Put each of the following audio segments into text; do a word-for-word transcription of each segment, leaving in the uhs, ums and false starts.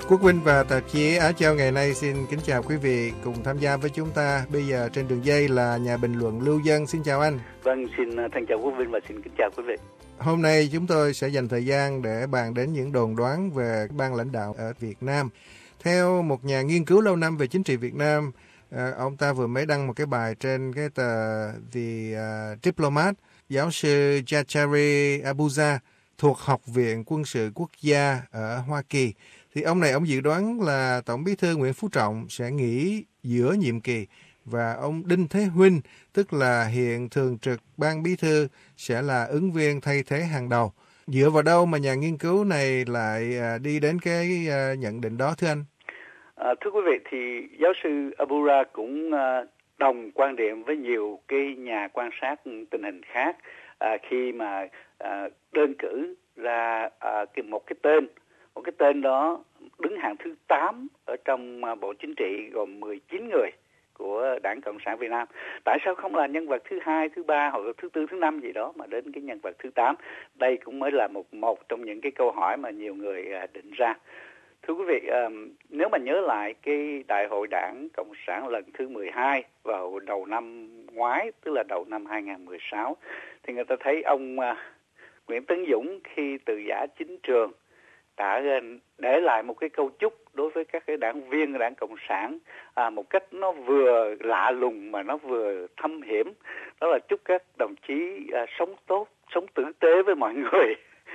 Quốc Vinh và tạp chí Á Châu ngày nay xin kính chào quý vị cùng tham gia với chúng ta. Bây giờ trên đường dây là nhà bình luận Lưu Dân. Xin chào anh. Vâng, xin thân chào Quốc Vinh và xin kính chào quý vị. Hôm nay chúng tôi sẽ dành thời gian để bàn đến những đồn đoán về ban lãnh đạo ở Việt Nam. Theo một nhà nghiên cứu lâu năm về chính trị Việt Nam, ông ta vừa mới đăng một cái bài trên cái tờ The Diplomat, giáo sư Jachari Abuza thuộc Học viện Quân sự Quốc gia ở Hoa Kỳ. Thì ông này ông dự đoán là Tổng Bí thư Nguyễn Phú Trọng sẽ nghỉ giữa nhiệm kỳ và ông Đinh Thế Huynh, tức là hiện thường trực ban bí thư, sẽ là ứng viên thay thế hàng đầu. Dựa vào đâu mà nhà nghiên cứu này lại đi đến cái nhận định đó thưa anh? À, thưa quý vị, thì giáo sư Abura cũng đồng quan điểm với nhiều cái nhà quan sát tình hình khác à, khi mà à, đơn cử ra à, một cái tên một cái tên đó đứng hạng thứ tám ở trong Bộ Chính trị gồm mười chín người của Đảng Cộng sản Việt Nam. Tại sao không là nhân vật thứ hai, thứ ba hoặc là thứ tư, thứ năm gì đó mà đến cái nhân vật thứ tám? Đây cũng mới là một một trong những cái câu hỏi mà nhiều người định ra. Thưa quý vị, nếu mà nhớ lại cái Đại hội Đảng Cộng sản lần thứ mười hai vào đầu năm ngoái, tức là đầu năm hai không một sáu, thì người ta thấy ông Nguyễn Tấn Dũng khi từ giã chính trường đã để lại một cái câu chúc đối với các cái đảng viên của Đảng Cộng sản à, một cách nó vừa lạ lùng mà nó vừa thâm hiểm. Đó là chúc các đồng chí à, sống tốt, sống tử tế với mọi người.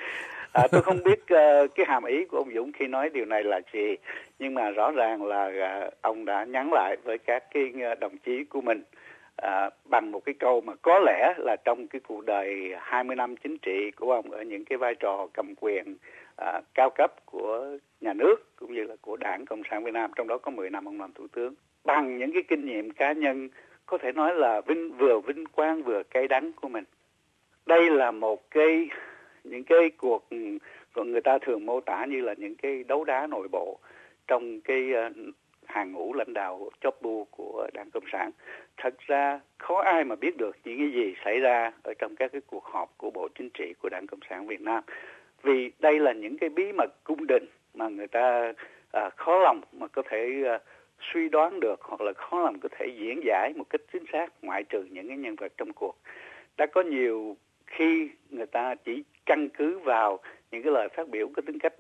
À, tôi không biết uh, cái hàm ý của ông Dũng khi nói điều này là gì, nhưng mà rõ ràng là uh, ông đã nhắn lại với các cái đồng chí của mình uh, bằng một cái câu mà có lẽ là trong cái cuộc đời hai mươi năm chính trị của ông ở những cái vai trò cầm quyền uh, cao cấp của nhà nước cũng như là của Đảng Cộng sản Việt Nam, trong đó có mười năm ông làm thủ tướng. Bằng những cái kinh nghiệm cá nhân có thể nói là vinh, vừa vinh quang vừa cay đắng của mình. Đây là một cái những cái cuộc người ta thường mô tả như là những cái đấu đá nội bộ trong cái hàng ngũ lãnh đạo chóp bu của Đảng Cộng sản. Thật ra khó ai mà biết được những cái gì xảy ra ở trong các cái cuộc họp của Bộ Chính trị của Đảng Cộng sản Việt Nam, vì đây là những cái bí mật cung đình mà người ta à, khó lòng mà có thể à, suy đoán được, hoặc là khó lòng có thể diễn giải một cách chính xác, ngoại trừ những cái nhân vật trong cuộc. Đã có nhiều khi người ta chỉ căn cứ vào những cái lời phát biểu có tính cách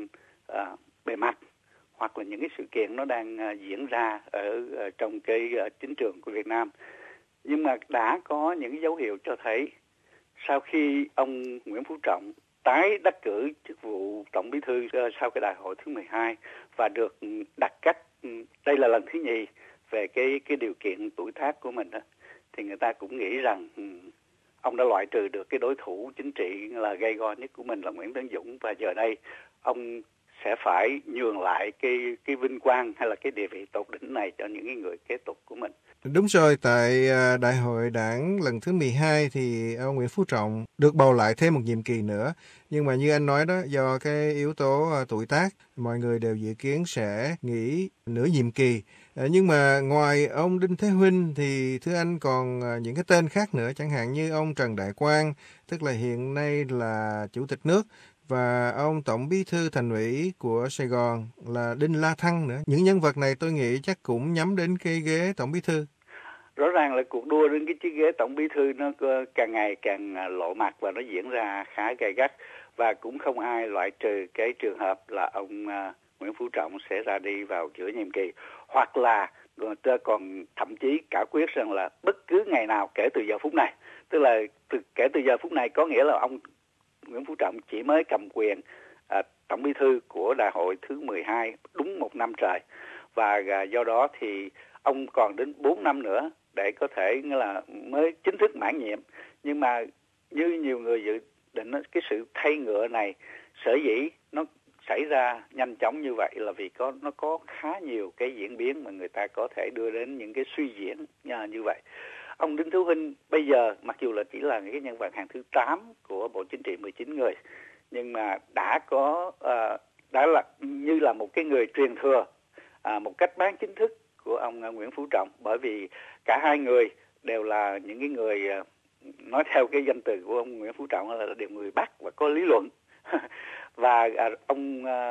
à, bề mặt, hoặc là những cái sự kiện nó đang à, diễn ra ở, ở trong cái à, chính trường của Việt Nam. Nhưng mà đã có những cái dấu hiệu cho thấy sau khi ông Nguyễn Phú Trọng tái đắc cử chức vụ Tổng Bí thư sau cái đại hội thứ mười hai và được đặt cách, đây là lần thứ nhì về cái cái điều kiện tuổi tác của mình đó, thì người ta cũng nghĩ rằng ông đã loại trừ được cái đối thủ chính trị là gay go nhất của mình là Nguyễn Tấn Dũng, và giờ đây ông sẽ phải nhường lại cái cái vinh quang hay là cái địa vị tột đỉnh này cho những cái người kế tục của mình. Đúng rồi, tại Đại hội Đảng lần thứ mười hai thì ông Nguyễn Phú Trọng được bầu lại thêm một nhiệm kỳ nữa. Nhưng mà như anh nói đó, do cái yếu tố tuổi tác, mọi người đều dự kiến sẽ nghỉ nửa nhiệm kỳ. Nhưng mà ngoài ông Đinh Thế Huynh thì thưa anh còn những cái tên khác nữa, chẳng hạn như ông Trần Đại Quang, tức là hiện nay là Chủ tịch nước, và ông Tổng Bí thư Thành ủy của Sài Gòn là Đinh La Thăng nữa. Những nhân vật này tôi nghĩ chắc cũng nhắm đến cái ghế Tổng Bí thư. Rõ ràng là cuộc đua đến cái chiếc ghế Tổng Bí thư nó càng ngày càng lộ mặt và nó diễn ra khá gay gắt, và cũng không ai loại trừ cái trường hợp là ông Nguyễn Phú Trọng sẽ ra đi vào giữa nhiệm kỳ, hoặc là người ta còn thậm chí cả quyết rằng là bất cứ ngày nào kể từ giờ phút này, tức là từ, kể từ giờ phút này có nghĩa là ông Nguyễn Phú Trọng chỉ mới cầm quyền à, Tổng Bí thư của đại hội thứ mười hai đúng một năm trời, và à, do đó thì ông còn đến bốn năm nữa để có thể nghĩa là mới chính thức mãn nhiệm. Nhưng mà như nhiều người dự định, cái sự thay ngựa này sở dĩ nó xảy ra nhanh chóng như vậy là vì có nó có khá nhiều cái diễn biến mà người ta có thể đưa đến những cái suy diễn như vậy. Ông Đinh Thế Huynh bây giờ mặc dù là chỉ là cái nhân vật hạng thứ tám của Bộ Chính trị mười chín người, nhưng mà đã có uh, đã là như là một cái người truyền thừa uh, một cách bán chính thức của ông uh, Nguyễn Phú Trọng, bởi vì cả hai người đều là những cái người uh, nói theo cái danh từ của ông Nguyễn Phú Trọng là đều người Bắc và có lý luận. Và uh, ông uh,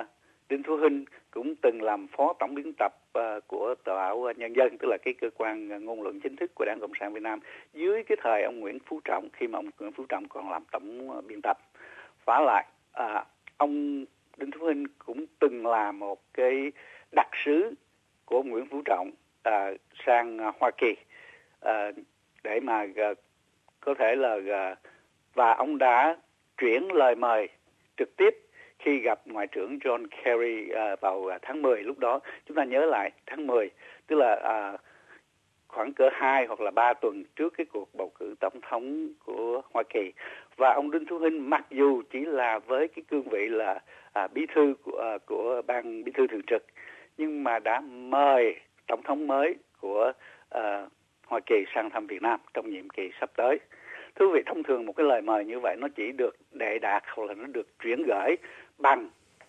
Đinh Thu Huynh cũng từng làm phó tổng biên tập uh, của tờ báo Nhân dân, tức là cái cơ quan ngôn luận chính thức của Đảng Cộng sản Việt Nam dưới cái thời ông Nguyễn Phú Trọng, khi mà ông Nguyễn Phú Trọng còn làm tổng biên tập. Vả lại, uh, ông Đinh Thu Huynh cũng từng là một cái đặc sứ của ông Nguyễn Phú Trọng uh, sang uh, Hoa Kỳ uh, để mà uh, có thể là uh, và ông đã chuyển lời mời trực tiếp khi gặp Ngoại trưởng John Kerry uh, vào tháng mười. Lúc đó chúng ta nhớ lại tháng mười, tức là uh, khoảng cỡ hai hoặc là ba tuần trước cái cuộc bầu cử tổng thống của Hoa Kỳ. Và ông Đinh Thu Huynh mặc dù chỉ là với cái cương vị là uh, bí thư của, uh, của ban bí thư thường trực, nhưng mà đã mời tổng thống mới của uh, Hoa Kỳ sang thăm Việt Nam trong nhiệm kỳ sắp tới. Thưa quý vị, thông thường một cái lời mời như vậy nó chỉ được đệ đạt hoặc là nó được chuyển gửi bằng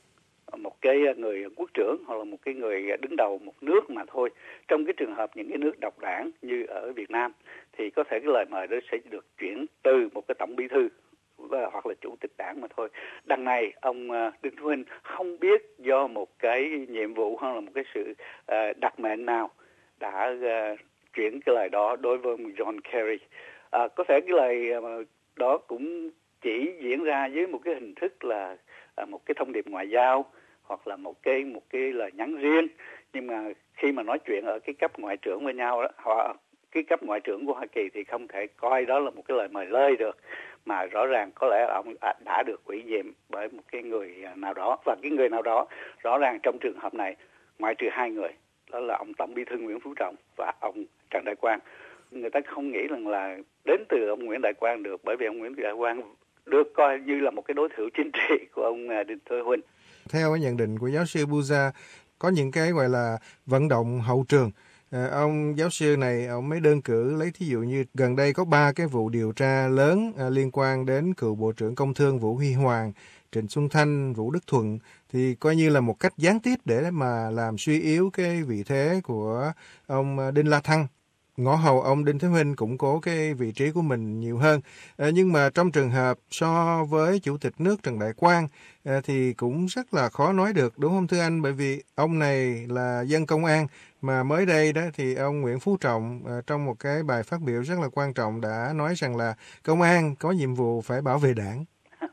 một cái người quốc trưởng hoặc là một cái người đứng đầu một nước mà thôi. Trong cái trường hợp những cái nước độc đảng như ở Việt Nam thì có thể cái lời mời đó sẽ được chuyển từ một cái tổng bí thư hoặc là chủ tịch đảng mà thôi. Đằng này ông Đinh Thu Huynh không biết do một cái nhiệm vụ hoặc là một cái sự đặc mệnh nào đã chuyển cái lời đó đối với ông John Kerry. À, có thể cái lời đó cũng chỉ diễn ra với một cái hình thức là à, một cái thông điệp ngoại giao hoặc là một cái một cái lời nhắn riêng, nhưng mà khi mà nói chuyện ở cái cấp ngoại trưởng với nhau đó, họ cái cấp ngoại trưởng của Hoa Kỳ thì không thể coi đó là một cái lời mời lơi được, mà rõ ràng có lẽ ông đã được ủy nhiệm bởi một cái người nào đó, và cái người nào đó rõ ràng trong trường hợp này ngoại trừ hai người, đó là ông Tổng Bí thư Nguyễn Phú Trọng và ông Trần Đại Quang. Người ta không nghĩ rằng là đến từ ông Nguyễn Đại Quang được, bởi vì ông Nguyễn Đại Quang được coi như là một cái đối thủ chính trị của ông Đinh Thu Huynh. Theo cái nhận định của giáo sư Buza, có những cái gọi là vận động hậu trường. À, ông giáo sư này, ông mới đơn cử lấy thí dụ như gần đây có ba cái vụ điều tra lớn à, liên quan đến cựu Bộ trưởng Công Thương Vũ Huy Hoàng, Trịnh Xuân Thanh, Vũ Đức Thuận, thì coi như là một cách gián tiếp để mà làm suy yếu cái vị thế của ông Đinh La Thăng, ngõ hầu ông Đinh Thế Huynh củng cố cái vị trí của mình nhiều hơn. À, nhưng mà trong trường hợp so với Chủ tịch nước Trần Đại Quang à, thì cũng rất là khó nói được, đúng không thưa anh? Bởi vì ông này là dân công an, mà mới đây đó thì ông Nguyễn Phú Trọng à, trong một cái bài phát biểu rất là quan trọng đã nói rằng là công an có nhiệm vụ phải bảo vệ đảng.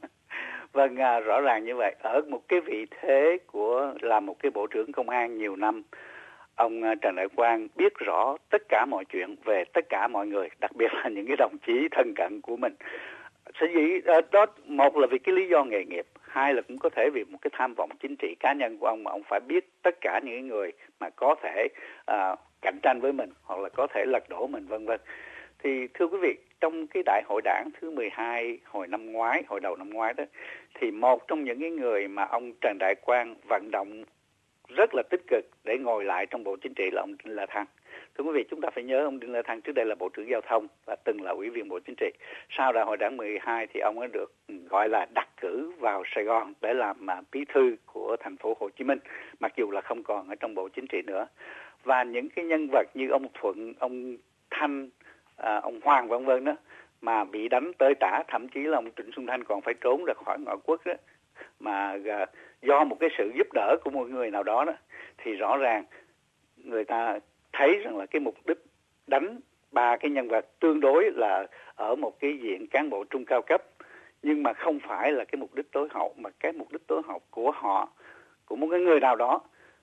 Vâng, à, rõ ràng như vậy. Ở một cái vị thế của là một cái Bộ trưởng Công an nhiều năm, ông Trần Đại Quang biết rõ tất cả mọi chuyện về tất cả mọi người, đặc biệt là những cái đồng chí thân cận của mình. Sở dĩ đó, một là vì cái lý do nghề nghiệp, hai là cũng có thể vì một cái tham vọng chính trị cá nhân của ông, mà ông phải biết tất cả những người mà có thể uh, cạnh tranh với mình hoặc là có thể lật đổ mình, vân vân. Thì thưa quý vị, trong cái đại hội đảng thứ mười hai hồi năm ngoái, hồi đầu năm ngoái đó, thì một trong những cái người mà ông Trần Đại Quang vận động rất là tích cực để ngồi lại trong Bộ Chính trị là ông Đinh La Thăng. Thưa quý vị, chúng ta phải nhớ ông Đinh La Thăng trước đây là Bộ trưởng Giao thông và từng là Ủy viên Bộ Chính trị. Sau đại hội đảng mười hai thì ông ấy được gọi là đặc cử vào Sài Gòn để làm bí thư của thành phố Hồ Chí Minh, mặc dù là không còn ở trong Bộ Chính trị nữa. Và những cái nhân vật như ông Thuận, ông Thanh, à, ông Hoàng vân vân đó mà bị đánh tới tả, thậm chí là ông Trịnh Xuân Thanh còn phải trốn ra khỏi ngoại quốc đó, mà uh, do một cái sự giúp đỡ của một người nào đó đó, thì rõ ràng người ta thấy rằng là cái mục đích đánh ba cái nhân vật tương đối là ở một cái diện cán bộ trung cao cấp, nhưng mà không phải là cái mục đích tối hậu, mà cái mục đích tối hậu của họ, của một cái người nào đó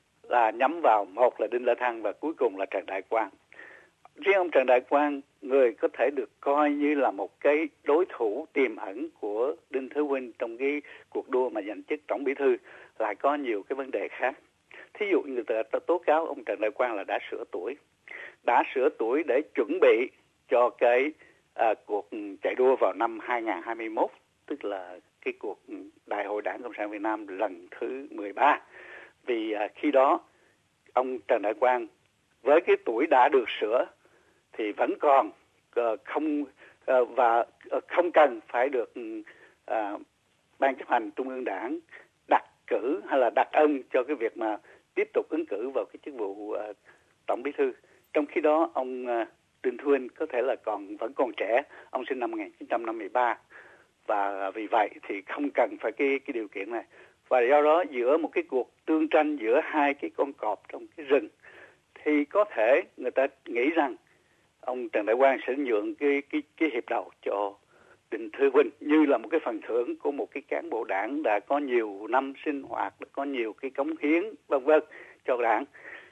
là nhắm vào một là Đinh La Thăng và cuối cùng là Trần Đại Quang. Riêng ông Trần Đại Quang, người có thể được coi như là một cái đối thủ tiềm ẩn của Đinh Thế Huynh trong cái cuộc đua mà giành chức tổng bí thư, lại có nhiều cái vấn đề khác. Thí dụ như người ta tố cáo ông Trần Đại Quang là đã sửa tuổi, đã sửa tuổi để chuẩn bị cho cái à, cuộc chạy đua vào năm hai không hai mốt, tức là cái cuộc Đại hội Đảng Cộng sản Việt Nam lần thứ mười ba. Vì à, khi đó ông Trần Đại Quang với cái tuổi đã được sửa thì vẫn còn uh, không uh, và uh, không cần phải được uh, Ban chấp hành Trung ương Đảng đặt cử hay là đặt ân cho cái việc mà tiếp tục ứng cử vào cái chức vụ uh, tổng bí thư. Trong khi đó ông uh, Đinh Thu Huynh có thể là còn vẫn còn trẻ, ông sinh năm một nghìn chín trăm năm mươi ba, và vì vậy thì không cần phải cái cái điều kiện này. Và do đó giữa một cái cuộc tương tranh giữa hai cái con cọp trong cái rừng thì có thể người ta nghĩ rằng ông Trần Đại Quang sẽ nhượng cái cái cái hiệp đầu cho Đinh Thế Vinh như là một cái phần thưởng của một cái cán bộ đảng đã có nhiều năm sinh hoạt, đã có nhiều cái cống hiến vân vân cho đảng,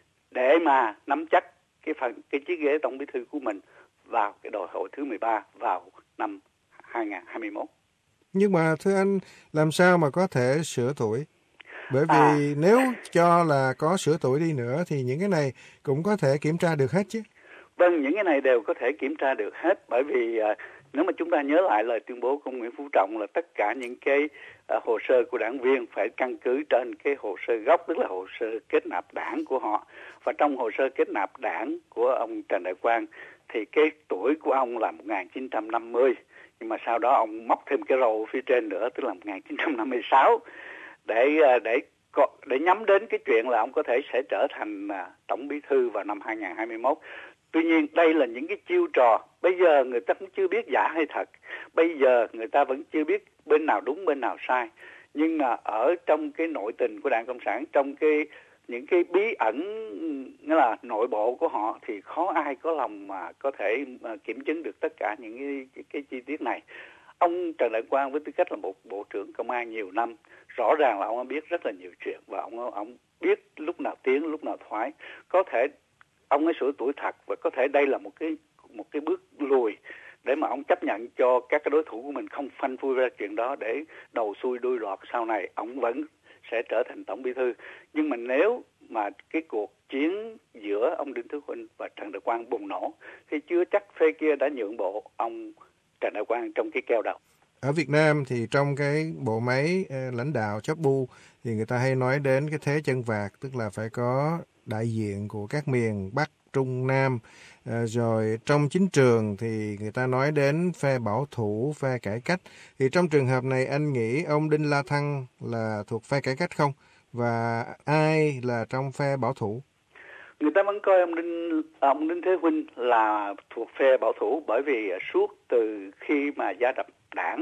để mà nắm chắc cái phần cái chiếc ghế tổng bí thư của mình vào cái đại hội thứ mười ba vào năm hai nghìn không trăm hai mươi mốt. Nhưng mà thưa anh, làm sao mà có thể sửa tuổi? Bởi vì À, nếu cho là có sửa tuổi đi nữa thì những cái này cũng có thể kiểm tra được hết chứ. Vâng, những cái này đều có thể kiểm tra được hết, bởi vì à, nếu mà chúng ta nhớ lại lời tuyên bố của Nguyễn Phú Trọng là tất cả những cái à, hồ sơ của đảng viên phải căn cứ trên cái hồ sơ gốc, tức là hồ sơ kết nạp đảng của họ. Và trong hồ sơ kết nạp đảng của ông Trần Đại Quang thì cái tuổi của ông là một nghìn chín trăm năm mươi, nhưng mà sau đó ông móc thêm cái râu phía trên nữa, tức là một nghìn chín trăm năm mươi sáu, để để để nhắm đến cái chuyện là ông có thể sẽ trở thành à, tổng bí thư vào năm hai nghìn không trăm hai mươi mốt. Tuy nhiên đây là những cái chiêu trò bây giờ người ta cũng chưa biết giả hay thật, bây giờ người ta vẫn chưa biết bên nào đúng bên nào sai, nhưng mà ở trong cái nội tình của Đảng Cộng sản, trong cái những cái bí ẩn, nghĩa là nội bộ của họ, thì khó ai có lòng mà có thể mà kiểm chứng được tất cả những cái, cái, cái chi tiết này. Ông Trần Đại Quang với tư cách là một bộ trưởng công an nhiều năm, rõ ràng là ông biết rất là nhiều chuyện và ông ông biết lúc nào tiến lúc nào thoái. Có thể ông ấy sửa tuổi thật và có thể đây là một cái một cái bước lùi để mà ông chấp nhận cho các cái đối thủ của mình không phanh phui ra chuyện đó, để đầu xuôi đuôi lọt sau này ông vẫn sẽ trở thành tổng bí thư. Nhưng mà nếu mà cái cuộc chiến giữa ông Đinh Thế Vinh và Trần Đại Quang bùng nổ thì chưa chắc phe kia đã nhượng bộ ông Trần Đại Quang trong cái keo đầu. Ở Việt Nam thì trong cái bộ máy uh, lãnh đạo chóp bu thì người ta hay nói đến cái thế chân vạc, tức là phải có đại diện của các miền Bắc, Trung, Nam. Uh, rồi trong chính trường thì người ta nói đến phe bảo thủ, phe cải cách. Thì trong trường hợp này anh nghĩ ông Đinh La Thăng là thuộc phe cải cách không? Và ai là trong phe bảo thủ? Người ta vẫn coi ông Đinh ông Đinh Thế Vinh là thuộc phe bảo thủ, bởi vì suốt từ khi mà gia nhập đảng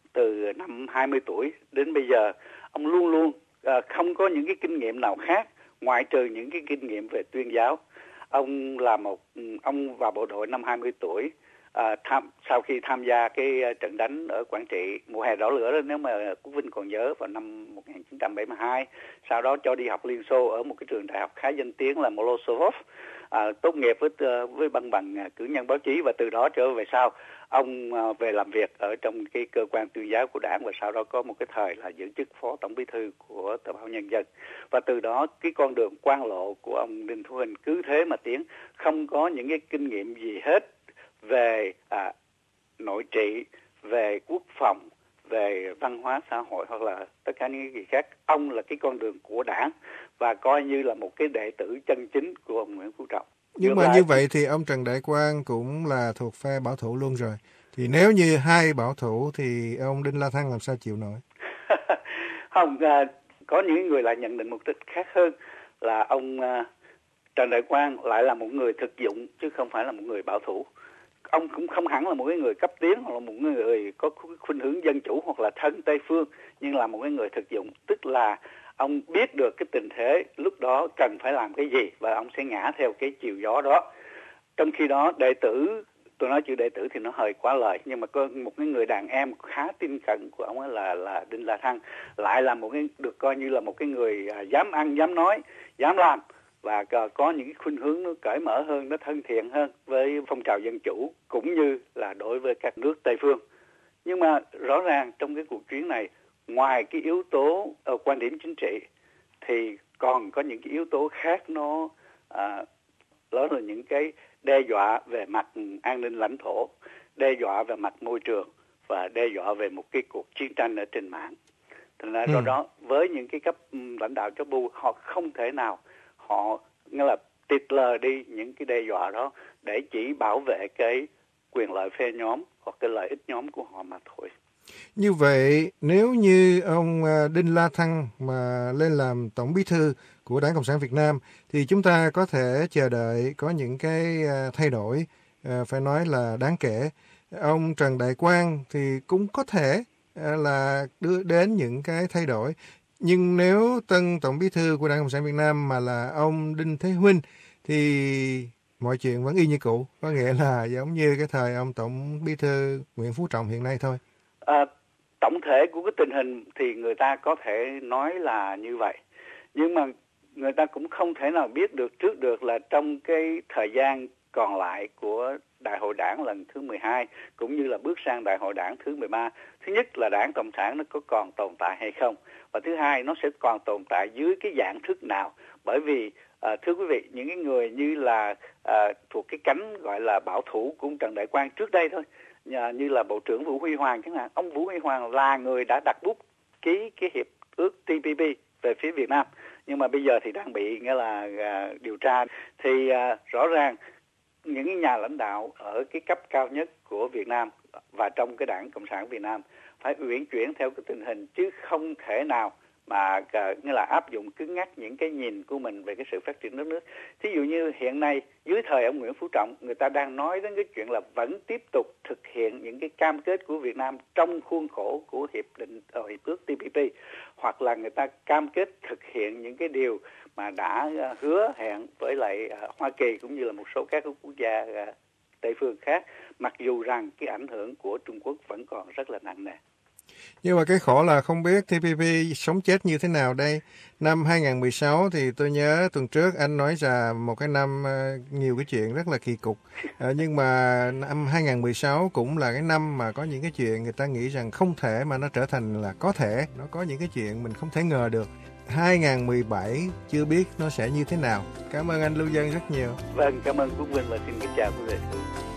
từ năm hai mươi tuổi đến bây giờ, ông luôn luôn à, không có những cái kinh nghiệm nào khác ngoại trừ những cái kinh nghiệm về tuyên giáo. Ông là một ông vào bộ đội năm hai mươi tuổi, à, tham, sau khi tham gia cái trận đánh ở Quảng Trị mùa hè đỏ lửa đó, nếu mà Quốc Vinh còn nhớ, vào năm một nghìn chín trăm bảy mươi hai. Sau đó cho đi học Liên Xô ở một cái trường đại học khá danh tiếng là Molosov, à, tốt nghiệp với với bằng bằng cử nhân báo chí, và từ đó trở về sau ông về làm việc ở trong cái cơ quan tuyên giáo của đảng, và sau đó có một cái thời là giữ chức phó tổng bí thư của tờ báo Nhân dân. Và từ đó cái con đường quan lộ của ông Đinh Thế Vinh cứ thế mà tiến, không có những cái kinh nghiệm gì hết về à, nội trị, về quốc phòng, về văn hóa xã hội hoặc là tất cả những cái gì khác. Ông là cái con đường của đảng và coi như là một cái đệ tử chân chính của ông Nguyễn Phú Trọng. Nhưng mà như vậy thì ông Trần Đại Quang cũng là thuộc phe bảo thủ luôn rồi. Thì nếu như hai bảo thủ thì ông Đinh La Thăng làm sao chịu nổi? Không, à, có những người lại nhận định một cách khác hơn, là ông à, Trần Đại Quang lại là một người thực dụng chứ không phải là một người bảo thủ. Ông cũng không hẳn là một cái người cấp tiến hoặc là một người có khuynh hướng dân chủ hoặc là thân Tây phương, nhưng là một cái người thực dụng, tức là ông biết được cái tình thế lúc đó cần phải làm cái gì và ông sẽ ngã theo cái chiều gió đó. Trong khi đó đệ tử, tôi nói chữ đệ tử thì nó hơi quá lời, nhưng mà có một cái người đàn em khá tin cận của ông ấy là là Đinh La Thăng, lại là một cái được coi như là một cái người dám ăn dám nói dám làm, và có những cái khuynh hướng nó cởi mở hơn, nó thân thiện hơn với phong trào dân chủ cũng như là đối với các nước Tây phương. Nhưng mà rõ ràng trong cái cuộc chiến này, ngoài cái yếu tố uh, quan điểm chính trị thì còn có những cái yếu tố khác, nó à, đó là những cái đe dọa về mặt an ninh lãnh thổ, đe dọa về mặt môi trường và đe dọa về một cái cuộc chiến tranh ở trên mạng. Thành ra do đó với những cái cấp lãnh đạo chóp bu, họ không thể nào họ nghĩa là tịt lờ đi những cái đe dọa đó để chỉ bảo vệ cái quyền lợi phe nhóm hoặc cái lợi ích nhóm của họ mà thôi. Như vậy, nếu như ông Đinh La Thăng mà lên làm tổng bí thư của Đảng Cộng sản Việt Nam thì chúng ta có thể chờ đợi có những cái thay đổi phải nói là đáng kể. Ông Trần Đại Quang thì cũng có thể là đưa đến những cái thay đổi. Nhưng nếu tân Tổng Bí thư của Đảng Cộng sản Việt Nam mà là ông Đinh Thế Huynh thì mọi chuyện vẫn y như cũ, có nghĩa là giống như cái thời ông Tổng Bí thư Nguyễn Phú Trọng hiện nay thôi. À, tổng thể của cái tình hình thì người ta có thể nói là như vậy, nhưng mà người ta cũng không thể nào biết được trước được là trong cái thời gian còn lại của Đại hội Đảng lần thứ mười hai cũng như là bước sang Đại hội Đảng thứ mười ba, thứ nhất là Đảng Cộng sản nó có còn tồn tại hay không, và thứ hai nó sẽ còn tồn tại dưới cái dạng thức nào. Bởi vì à, thưa quý vị, những cái người như là à, thuộc cái cánh gọi là bảo thủ của Trần Đại Quang trước đây thôi, như là Bộ trưởng Vũ Huy Hoàng chẳng hạn, ông Vũ Huy Hoàng là người đã đặt bút ký cái hiệp ước T P P về phía Việt Nam, nhưng mà bây giờ thì đang bị nghĩa là à, điều tra. Thì à, rõ ràng những nhà lãnh đạo ở cái cấp cao nhất của Việt Nam và trong cái Đảng Cộng sản Việt Nam phải uyển chuyển theo cái tình hình, chứ không thể nào mà uh, như là áp dụng cứng nhắc những cái nhìn của mình về cái sự phát triển đất nước. Thí dụ như hiện nay dưới thời ông Nguyễn Phú Trọng, người ta đang nói đến cái chuyện là vẫn tiếp tục thực hiện những cái cam kết của Việt Nam trong khuôn khổ của hiệp định uh, hiệp ước T P P, hoặc là người ta cam kết thực hiện những cái điều mà đã uh, hứa hẹn với lại uh, Hoa Kỳ cũng như là một số các quốc gia uh, Tây phương khác, mặc dù rằng cái ảnh hưởng của Trung Quốc vẫn còn rất là nặng nề. Nhưng mà cái khổ là không biết T P P sống chết như thế nào đây. Năm hai không một sáu thì tôi nhớ tuần trước anh nói là một cái năm nhiều cái chuyện rất là kỳ cục. À, nhưng mà năm hai không một sáu cũng là cái năm mà có những cái chuyện người ta nghĩ rằng không thể mà nó trở thành là có thể. Nó có những cái chuyện mình không thể ngờ được. hai không một bảy chưa biết nó sẽ như thế nào. Cảm ơn anh Lưu Dân rất nhiều. Vâng, cảm ơn Quốc Vinh và xin kính chào quý vị.